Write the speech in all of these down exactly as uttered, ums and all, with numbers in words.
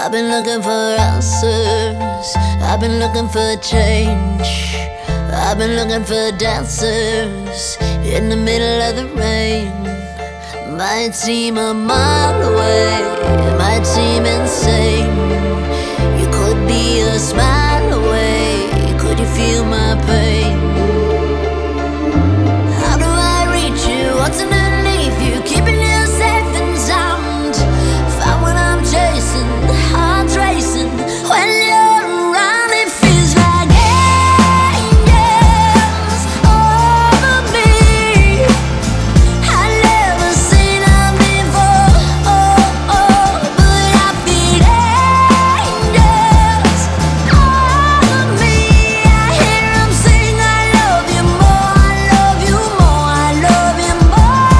I've been looking for answers, I've been looking for change, I've been looking for dancers in the middle of the rain. Might seem a mile away, it might seem insane. You could be a smile away, could you feel my pain? How do I reach you? What's underneath you? Keeping you safe and sound. Find what I'm chasing, heart's racing. When you're around, it feels like angels over me. I've never seen them before, oh, oh, but I feel angels over me. I hear them sing, I love you more, I love you more, I love you more.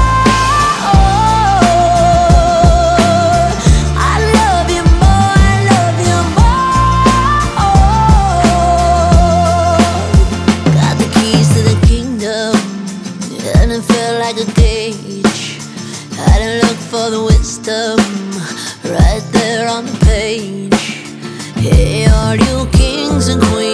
I love you more, I love you more. Got the keys to the kingdom, and it felt like a cage. Had to look for the wisdom right there on the page. Hey, are you kings and queens?